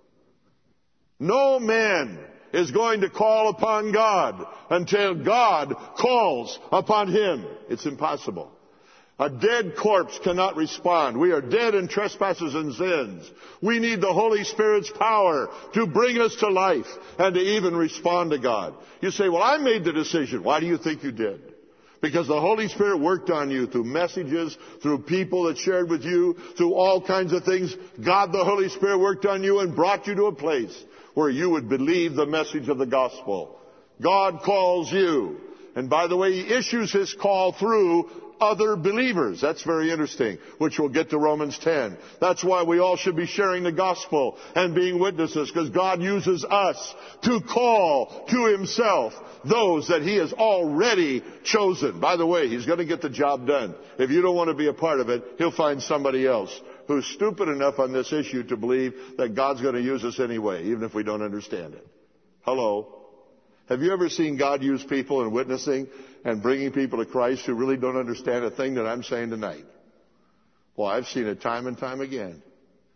No man is going to call upon God until God calls upon him. It's impossible. A dead corpse cannot respond. We are dead in trespasses and sins. We need the Holy Spirit's power to bring us to life and to even respond to God. You say, well, I made the decision. Why do you think you did? Because the Holy Spirit worked on you through messages, through people that shared with you, through all kinds of things. God, the Holy Spirit, worked on you and brought you to a place where you would believe the message of the gospel. God calls you. And by the way, he issues his call through other believers. That's very interesting, which we'll get to Romans 10. That's why we all should be sharing the gospel and being witnesses, because God uses us to call to himself those that he has already chosen. By the way, he's going to get the job done. If you don't want to be a part of it, he'll find somebody else who's stupid enough on this issue to believe that God's going to use us anyway, even if we don't understand it. Hello? Have you ever seen God use people in witnessing and bringing people to Christ who really don't understand a thing that I'm saying tonight? Well, I've seen it time and time again.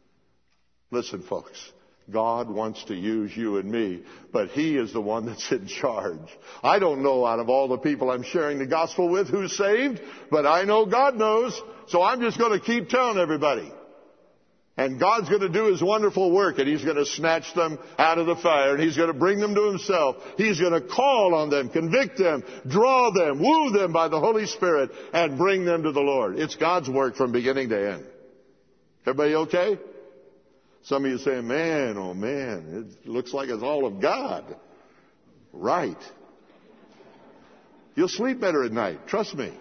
Listen, folks, God wants to use you and me, but He is the one that's in charge. I don't know out of all the people I'm sharing the gospel with who's saved, but I know God knows, so I'm just going to keep telling everybody. And God's going to do His wonderful work, and He's going to snatch them out of the fire, and He's going to bring them to Himself. He's going to call on them, convict them, draw them, woo them by the Holy Spirit, and bring them to the Lord. It's God's work from beginning to end. Everybody okay? Some of you saying, man, oh man, it looks like it's all of God. Right. You'll sleep better at night. Trust me.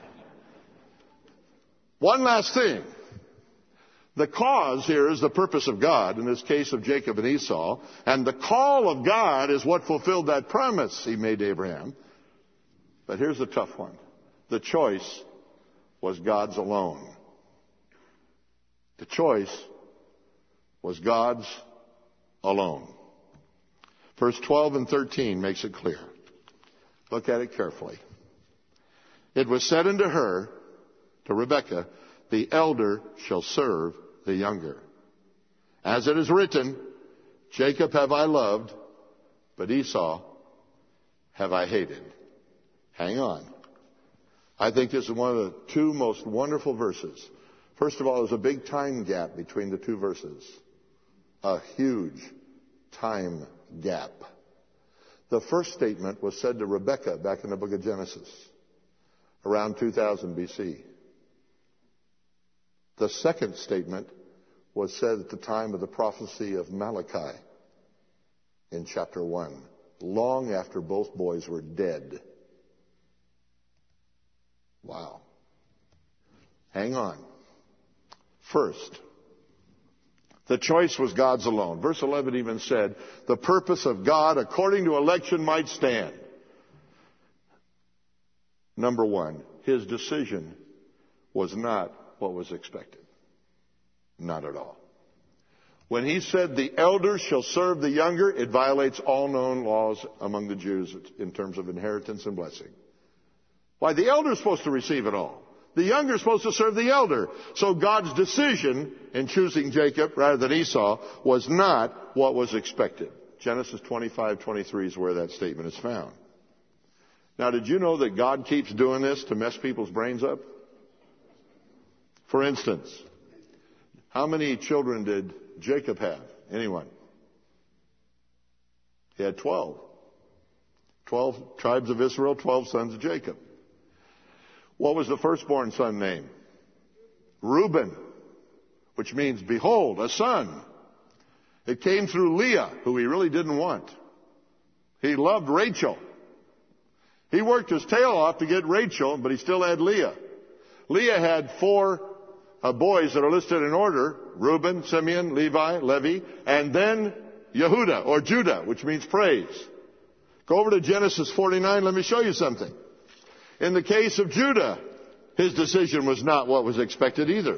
One last thing. The cause here is the purpose of God, in this case of Jacob and Esau, and the call of God is what fulfilled that promise He made to Abraham. But here's the tough one. The choice was God's alone. The choice was God's alone. Verse 12 and 13 makes it clear. Look at it carefully. It was said unto her, to Rebekah, the elder shall serve the younger. As it is written, Jacob have I loved, but Esau have I hated. Hang on. I think this is one of the two most wonderful verses. First of all, there's a big time gap between the two verses. A huge time gap. The first statement was said to Rebekah back in the book of Genesis, around 2000 BC. The second statement was said at the time of the prophecy of Malachi in chapter 1, long after both boys were dead. Wow. Hang on. First, the choice was God's alone. Verse 11 even said, the purpose of God according to election might stand. Number one, His decision was not what was expected. Not at all. When He said the elder shall serve the younger, it violates all known laws among the Jews in terms of inheritance and blessing. Why? The elder is supposed to receive it all. The younger is supposed to serve the elder. So God's decision in choosing Jacob rather than Esau was not what was expected. Genesis 25:23 is where that statement is found. Now, did you know that God keeps doing this to mess people's brains up? For instance, how many children did Jacob have? Anyone? He had 12. 12 tribes of Israel, 12 sons of Jacob. What was the firstborn son name? Reuben, which means, behold, a son. It came through Leah, who he really didn't want. He loved Rachel. He worked his tail off to get Rachel, but he still had Leah. Leah had 4 boys that are listed in order: Reuben, Simeon, Levi, and then Yehuda, or Judah, which means praise. Go over to Genesis 49. Let me show you something. In the case of Judah, his decision was not what was expected either.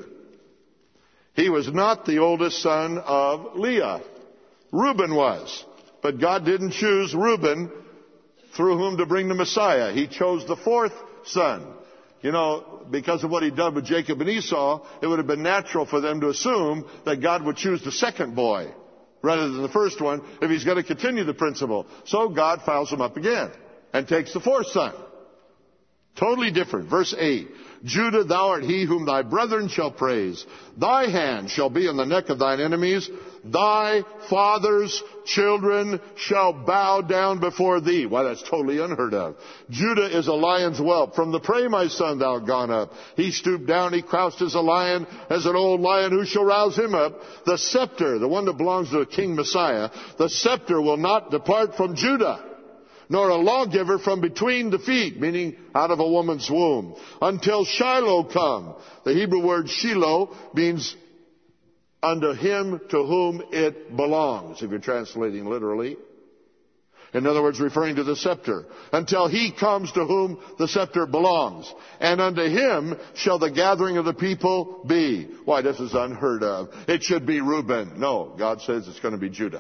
He was not the oldest son of Leah. Reuben was. But God didn't choose Reuben through whom to bring the Messiah. He chose the 4th son. You know, because of what He'd done with Jacob and Esau, it would have been natural for them to assume that God would choose the 2nd boy rather than the first one if He's going to continue the principle. So God fouls him up again and takes the 4th son. Totally different. Verse 8. Judah, thou art he whom thy brethren shall praise. Thy hand shall be on the neck of thine enemies. Thy father's children shall bow down before thee. Why, that's totally unheard of. Judah is a lion's whelp. From the prey, my son, thou art gone up. He stooped down, he crouched as a lion, as an old lion. Who shall rouse him up? The scepter, the one that belongs to the King Messiah, the scepter will not depart from Judah, nor a lawgiver from between the feet, meaning out of a woman's womb, until Shiloh come. The Hebrew word Shiloh means unto him to whom it belongs, if you're translating literally. In other words, referring to the scepter. Until he comes to whom the scepter belongs. And unto him shall the gathering of the people be. Why, this is unheard of. It should be Reuben. No, God says it's going to be Judah.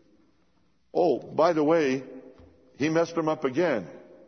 Oh, by the way, He messed them up again.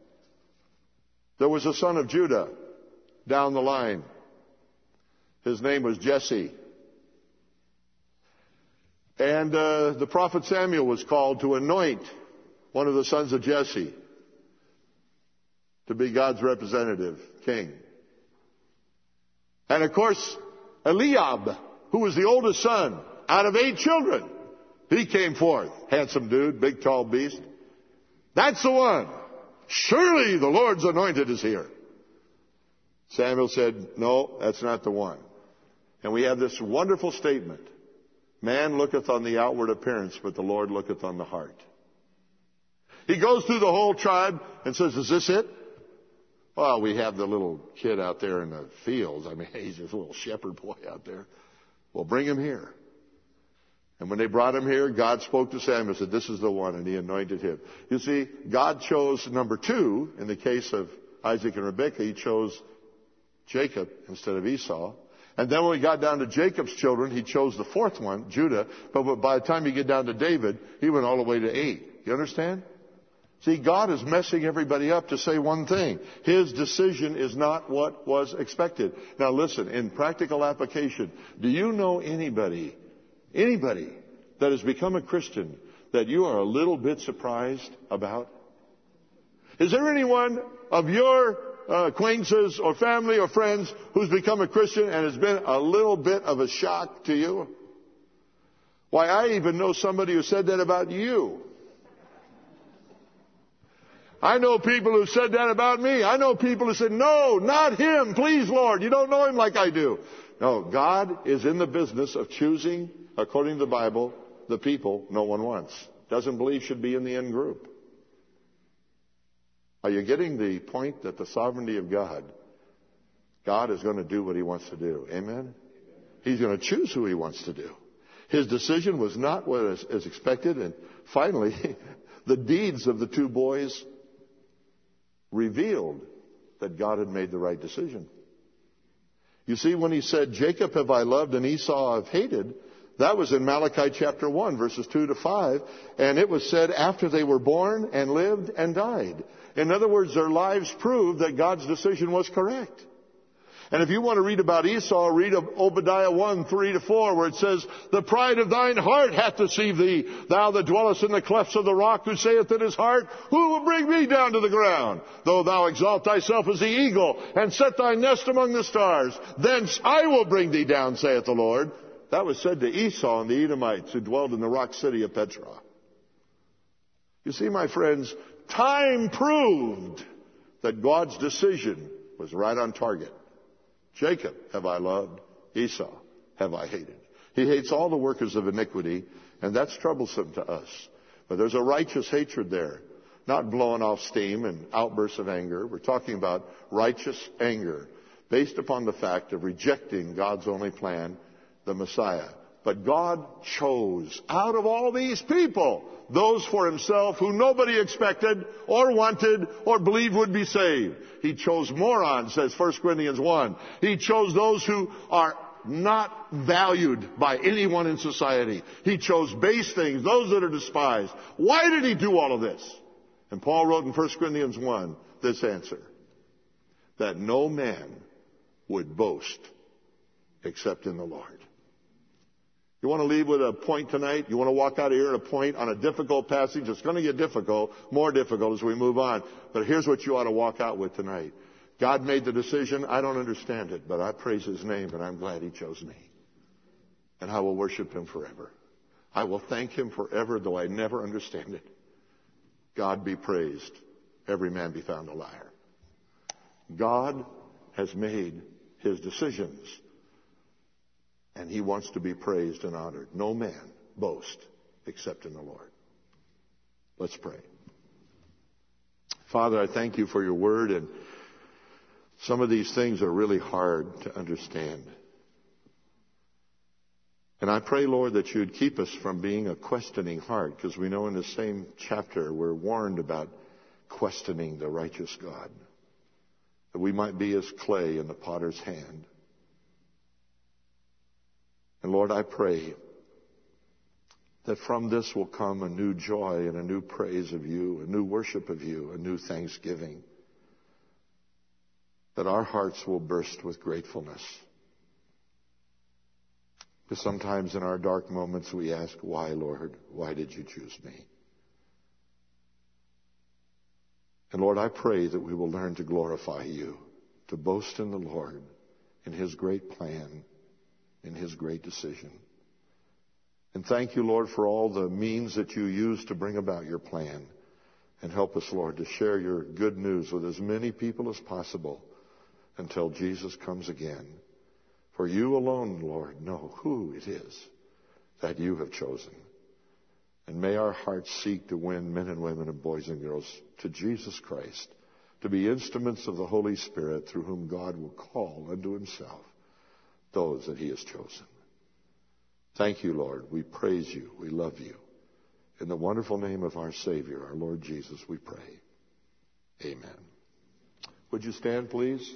There was a son of Judah down the line. His name was Jesse. And the prophet Samuel was called to anoint one of the sons of Jesse to be God's representative king. And of course, Eliab, who was the oldest son out of 8 children, he came forth. Handsome dude, big tall beast. That's the one. Surely the Lord's anointed is here. Samuel said, no, that's not the one. And we have this wonderful statement. Man looketh on the outward appearance, but the Lord looketh on the heart. He goes through the whole tribe and says, is this it? Well, we have the little kid out there in the fields. I mean, he's just a little shepherd boy out there. Well, bring him here. And when they brought him here, God spoke to Samuel and said, this is the one, and he anointed him. You see, God chose number 2. In the case of Isaac and Rebekah, he chose Jacob instead of Esau. And then when we got down to Jacob's children, he chose the 4th one, Judah. But by the time you get down to David, he went all the way to 8. You understand? See, God is messing everybody up to say one thing. His decision is not what was expected. Now listen, in practical application, do you know anybody that has become a Christian that you are a little bit surprised about? Is there anyone of your acquaintances or family or friends who's become a Christian and has been a little bit of a shock to you? Why, I even know somebody who said that about you. I know people who said that about me. I know people who said, no, not him. Please, Lord, you don't know him like I do. No, God is in the business of choosing, according to the Bible, the people no one wants. Doesn't believe should be in the in group. Are you getting the point that the sovereignty of God is going to do what he wants to do? Amen? He's going to choose who he wants to do. His decision was not what is expected. And finally, the deeds of the 2 boys revealed that God had made the right decision. You see, when he said, Jacob have I loved and Esau I've hated, that was in Malachi chapter 1, verses 2 to 5. And it was said after they were born and lived and died. In other words, their lives proved that God's decision was correct. And if you want to read about Esau, read of Obadiah 1, 3 to 4, where it says, the pride of thine heart hath deceived thee, thou that dwellest in the clefts of the rock, who saith in his heart, who will bring me down to the ground? Though thou exalt thyself as the eagle, and set thy nest among the stars, thence I will bring thee down, saith the Lord. That was said to Esau and the Edomites who dwelled in the rock city of Petra. You see, my friends, time proved that God's decision was right on target. Jacob have I loved, Esau have I hated. He hates all the workers of iniquity, and that's troublesome to us. But there's a righteous hatred there, not blowing off steam and outbursts of anger. We're talking about righteous anger based upon the fact of rejecting God's only plan, the Messiah. But God chose out of all these people those for himself who nobody expected or wanted or believed would be saved. He chose morons, says 1 Corinthians 1. He chose those who are not valued by anyone in society. He chose base things, those that are despised. Why did he do all of this? And Paul wrote in 1 Corinthians 1 this answer, that no man would boast except in the Lord. You want to leave with a point tonight? You want to walk out of here at a point on a difficult passage? It's going to get difficult, more difficult as we move on. But here's what you ought to walk out with tonight. God made the decision. I don't understand it, but I praise his name, and I'm glad he chose me. And I will worship him forever. I will thank him forever, though I never understand it. God be praised. Every man be found a liar. God has made his decisions. And he wants to be praised and honored. No man boast except in the Lord. Let's pray. Father, I thank you for your word, and some of these things are really hard to understand. And I pray, Lord, that you'd keep us from being a questioning heart, because we know in the same chapter we're warned about questioning the righteous God, that we might be as clay in the potter's hand. And Lord, I pray that from this will come a new joy and a new praise of you, a new worship of you, a new thanksgiving, that our hearts will burst with gratefulness. Because sometimes in our dark moments we ask, why, Lord? Why did you choose me? And Lord, I pray that we will learn to glorify you, to boast in the Lord, in His great plan, in His great decision. And thank you, Lord, for all the means that you use to bring about your plan. And help us, Lord, to share your good news with as many people as possible until Jesus comes again. For you alone, Lord, know who it is that you have chosen. And may our hearts seek to win men and women and boys and girls to Jesus Christ, to be instruments of the Holy Spirit through whom God will call unto Himself those that He has chosen. Thank you, Lord. We praise you. We love you. In the wonderful name of our Savior, our Lord Jesus, we pray. Amen. Would you stand, please?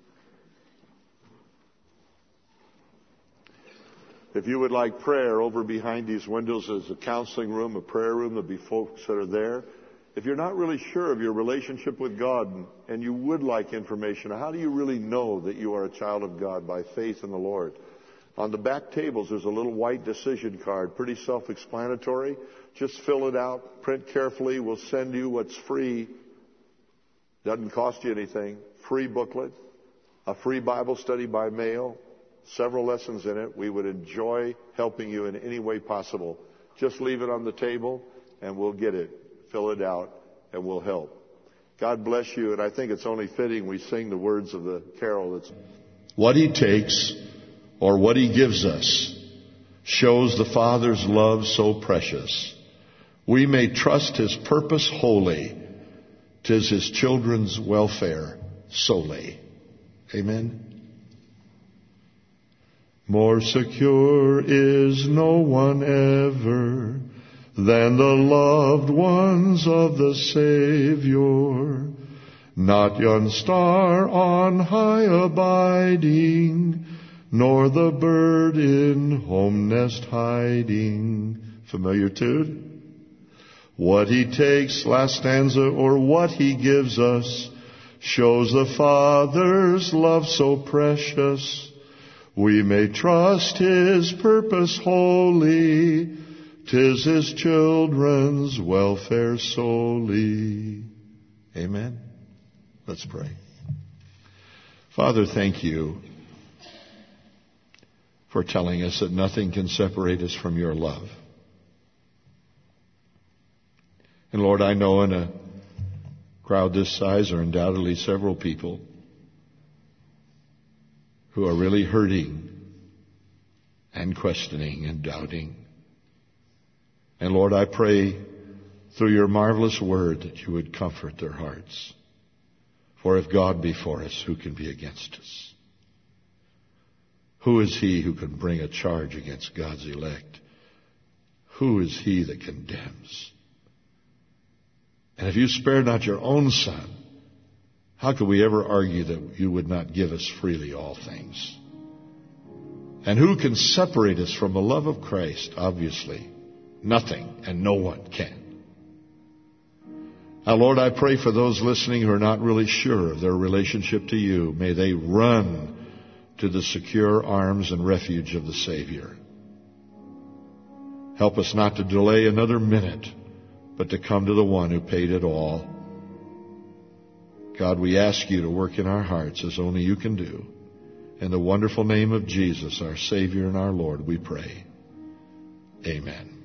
If you would like prayer, over behind these windows is a counseling room, a prayer room. There'll be folks that are there. If you're not really sure of your relationship with God and you would like information, how do you really know that you are a child of God? By faith in the Lord. On the back tables, there's a little white decision card, pretty self-explanatory. Just fill it out, print carefully. We'll send you what's free. Doesn't cost you anything. Free booklet, a free Bible study by mail, several lessons in it. We would enjoy helping you in any way possible. Just leave it on the table and we'll get it. Fill it out and we'll help. God bless you, and I think it's only fitting we sing the words of the carol. That's what He takes or what He gives us shows the Father's love so precious. We may trust His purpose wholly. 'Tis His children's welfare solely. Amen. More secure is no one ever than the loved ones of the Savior. Not yon star on high abiding, nor the bird in home nest hiding. Familiar tune? What He takes, last stanza, or what He gives us, shows the Father's love so precious. We may trust His purpose wholly, 'tis His children's welfare solely. Amen. Let's pray. Father, thank you for telling us that nothing can separate us from your love. And Lord, I know in a crowd this size are undoubtedly several people who are really hurting and questioning and doubting. And Lord, I pray through your marvelous word that you would comfort their hearts. For if God be for us, who can be against us? Who is he who can bring a charge against God's elect? Who is he that condemns? And if you spare not your own Son, how could we ever argue that you would not give us freely all things? And who can separate us from the love of Christ? Obviously, nothing, and no one can. Now, Lord, I pray for those listening who are not really sure of their relationship to you. May they run to the secure arms and refuge of the Savior. Help us not to delay another minute, but to come to the one who paid it all. God, we ask you to work in our hearts as only you can do. In the wonderful name of Jesus, our Savior and our Lord, we pray. Amen.